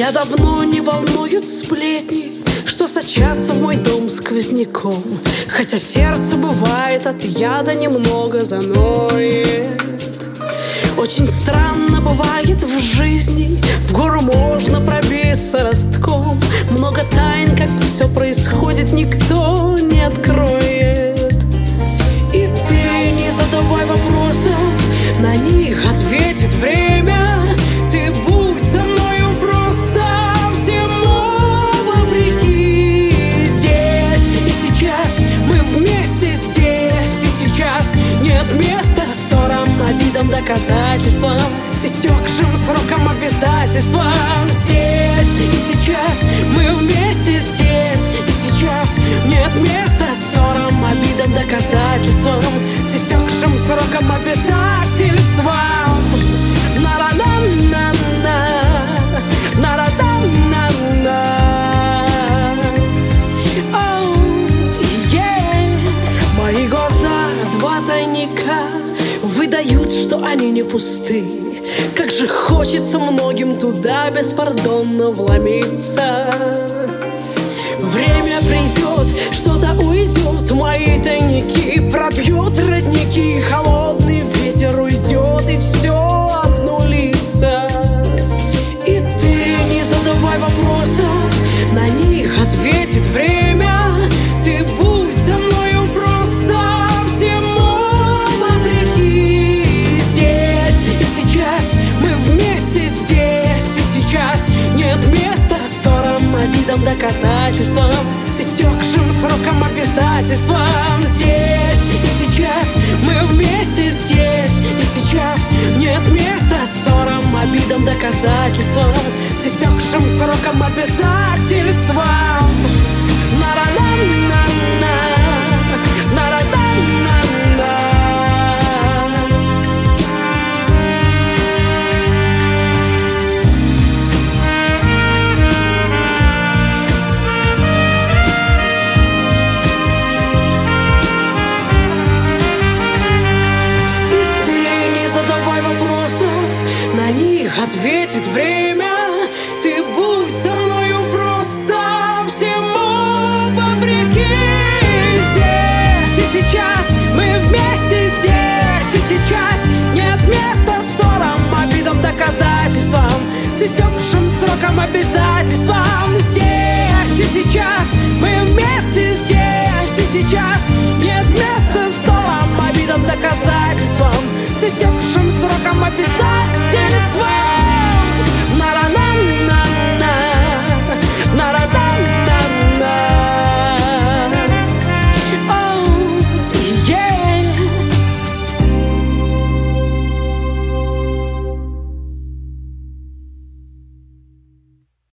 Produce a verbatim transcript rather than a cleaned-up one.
Меня давно не волнуют сплетни, что сочатся в мой дом сквозняком. Хотя сердце бывает от яда немного заноет. Очень странно бывает в жизни, в гору можно пробиться ростком. Много тайн, как все происходит, никто не откроет. И ты не задавай вопросов, на них ответит время. Ты будь со мною просто всему вопреки. Здесь и сейчас мы вместе, здесь и сейчас нет места ссорам, обидам, доказательствам, с истекшим сроком обязательствам. Здесь и сейчас мы вместе, здесь и сейчас нет места ссорам, обидам, доказательствам, с истекшим сроком обязательствам. На-ра-на-на-на, на-ра-на-на-на. Оу, yeah. Мои глаза два тайника выдают, что они не пусты. Как же хочется многим туда беспардонно вломиться. Время придет, что-то уйдет, мои тайники пробьет родники. Холодный ветер уйдет, и все обнулится. И ты не задавай вопросов, на них ответит время. Ты будь со мною просто всему вопреки. Здесь и сейчас мы вместе, здесь и сейчас нет места ссорам, обидам, доказательствам, с истекшим сроком обязательствам. Здесь и сейчас мы вместе, здесь и сейчас нет места ссорам, обидам, доказательствам, с истекшим сроком обязательствам. На-ра-на-на-на, на-ра-на-на-на. Ответит время. Ты будь со мною просто всему вопреки. Здесь и сейчас мы вместе, здесь и сейчас нет места ссорам, обидам, доказательствам, с истекшим сроком обязательства.